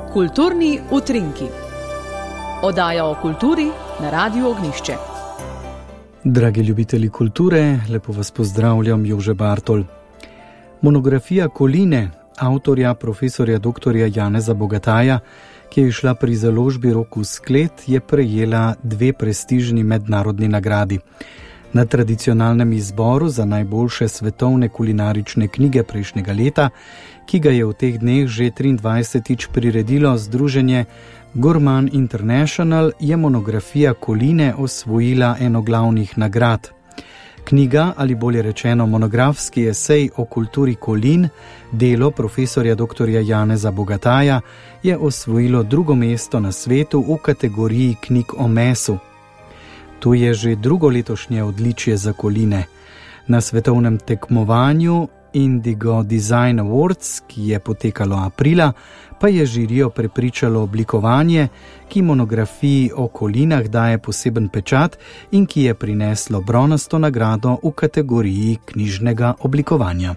Kulturni utrinki. Oddaja o kulturi na Radiu Ognjišče. Dragi ljubitelji kulture, lepo vas pozdravljam, Jože Bartol. Monografija Koline, avtorja profesorja dr. Janeza Bogataja, ki je išla pri založbi Rok v sklet, je prejela 2 prestižni mednarodni nagradi. Na tradicionalnem izboru za najboljše svetovne kulinarične knjige prejšnjega leta, ki ga je v teh dneh že 23. priredilo združenje Gourmand International, je monografija Koline osvojila eno glavnih nagrad. Knjiga, ali bolje rečeno monografski esej o kulturi Kolin, delo profesorja dr. Janeza Bogataja, je osvojilo 2. mesto na svetu v kategoriji knjig o mesu. To je že 2. letošnje odličje za Koline. Na svetovnem tekmovanju Indigo Design Awards, ki je potekalo aprila, pa je žirijo prepričalo oblikovanje, ki monografiji o Kolinah daje poseben pečat in ki je prineslo bronasto nagrado v kategoriji knjižnega oblikovanja.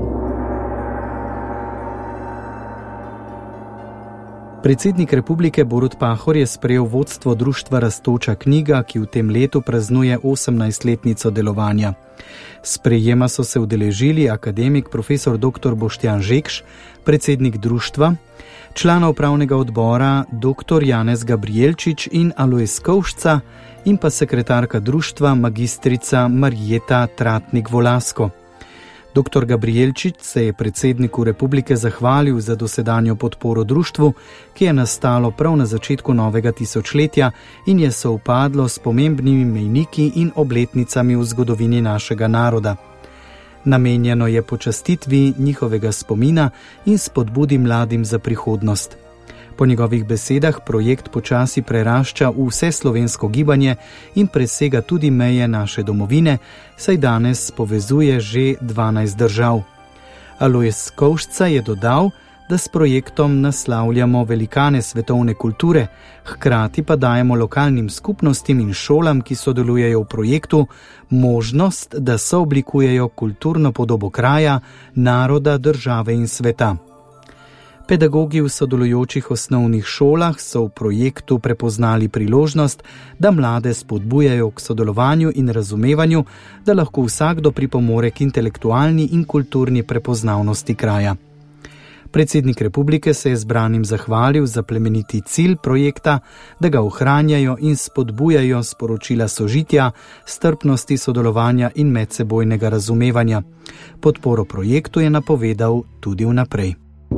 Predsednik republike Borut Pahor je sprejel vodstvo društva Rastoča knjiga, ki v tem letu praznuje 18-letnico delovanja. Sprejema so se udeležili akademik profesor dr. Boštjan Žekš, predsednik društva, člana upravnega odbora dr. Janez Gabrijelčič in Alojz Kovšca in pa sekretarka društva magistrica Marjeta Tratnik-Volasko. Dr. Gabrijelčič se je predsedniku republike zahvalil za dosedanjo podporo društvu, ki je nastalo prav na začetku novega tisočletja in je sovpadlo s pomembnimi mejniki in obletnicami v zgodovini našega naroda. Namenjeno je počastitvi njihovega spomina in spodbudi mladim za prihodnost. Po njegovih besedah projekt počasi prerašča v vseslovensko gibanje in presega tudi meje naše domovine, saj danes povezuje že 12 držav. Alojz Kovšca je dodal, da s projektom naslavljamo velikane svetovne kulture, hkrati pa dajemo lokalnim skupnostim in šolam, ki sodelujejo v projektu, možnost, da sooblikujejo kulturno podobo kraja, naroda, države in sveta. Pedagogi v sodelujočih osnovnih šolah so v projektu prepoznali priložnost, da mlade spodbujajo k sodelovanju in razumevanju, da lahko vsakdo pripomore k intelektualni in kulturni prepoznavnosti kraja. Predsednik republike se je zbranim zahvalil za plemeniti cilj projekta, da ga ohranjajo in spodbujajo sporočila sožitja, strpnosti, sodelovanja in medsebojnega razumevanja. Podporo projektu je napovedal tudi vnaprej.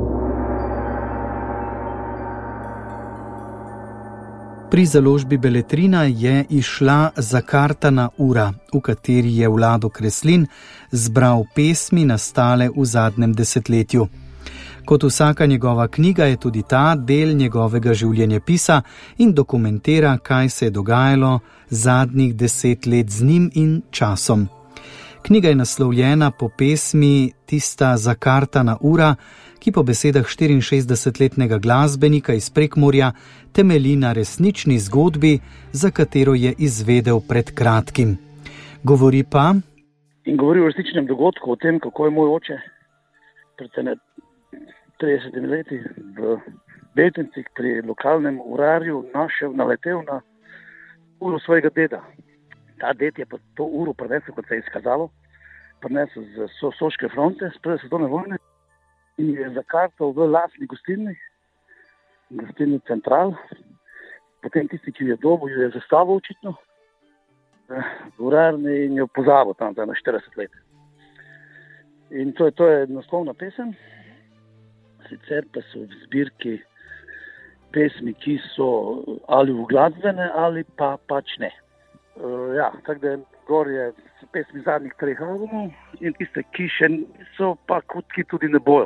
Pri založbi Beletrina je izšla Zakartana ura, v kateri je Vlado Kreslin zbral pesmi nastale v zadnjem desetletju. Kot vsaka njegova knjiga je tudi ta del njegovega življenjepisa in dokumentira, kaj se je dogajalo zadnjih 10 let z njim in časom. Knjiga je naslovljena po pesmi Tista Zakartana ura, ki po besedah 64-letnega glasbenika iz Prekmurja temelji na resnični zgodbi, za katero je izvedel pred kratkim. Govori o resničnem dogodku, o tem, kako je moj oče pred 30 leti v Beltincih pri lokalnem urarju naletel na uro svojega deda. Ta ded je pa to uro prinesel, kot se je izkazalo, prinesel z Soške fronte, z prve svetovne vojne, in je zakartal v lastni gostilni Central. Potem tisti, ki je dobil, jo je zastavil očitno v urarni in jo pozabil tam za 40 let. In to je naslovna pesem. Sicer pa so v zbirki pesmi, ki so ali uglasbene ali pa pač ne. Tako da gor je pesmi zadnjih 3 albumov in tiste, ki še niso, pa ki tudi ne bojo.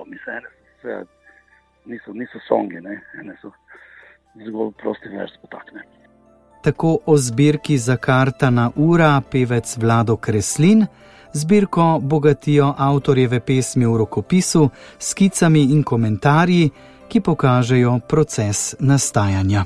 Niso songi, ne? Ene so zgolj prosti vers potakne. Tako o zbirki Zakartana ura pevec Vlado Kreslin, zbirko bogatijo avtorjeve pesmi v rokopisu, skicami in komentarji, ki pokažejo proces nastajanja.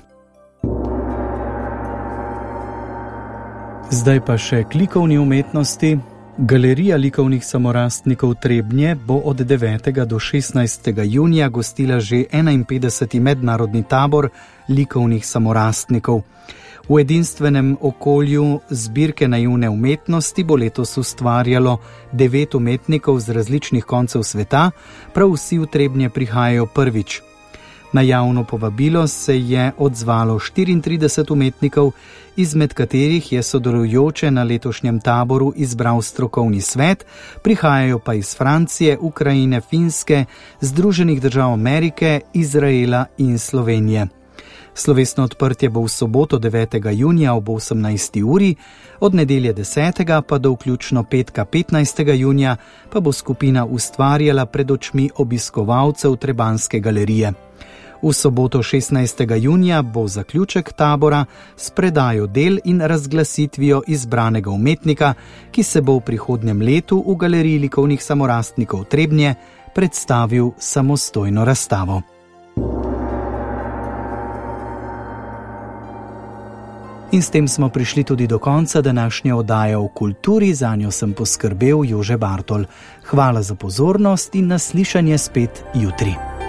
Zdaj pa še k likovni umetnosti. Galerija likovnih samorastnikov Trebnje bo od 9. do 16. junija gostila že 51. mednarodni tabor likovnih samorastnikov. V edinstvenem okolju zbirke naivne umetnosti bo letos ustvarjalo 9 umetnikov z različnih koncev sveta, prav vsi v Trebnje prihajajo prvič. Na javno povabilo se je odzvalo 34 umetnikov, izmed katerih je sodelujoče na letošnjem taboru izbral strokovni svet, prihajajo pa iz Francije, Ukrajine, Finske, Združenih držav Amerike, Izraela in Slovenije. Slovesno odprtje bo v soboto 9. junija ob 18. uri, od nedelje 10. pa do vključno petka 15. junija pa bo skupina ustvarjala pred očmi obiskovalcev Trebanjske galerije. V soboto 16. junija bo zaključek tabora s predajo del in razglasitvijo izbranega umetnika, ki se bo v prihodnjem letu v Galeriji likovnih samorastnikov Trebnje predstavil samostojno razstavo. In s tem smo prišli tudi do konca današnje oddaje o kulturi, zanjo sem poskrbel Jože Bartol. Hvala za pozornost in naslišanje spet jutri.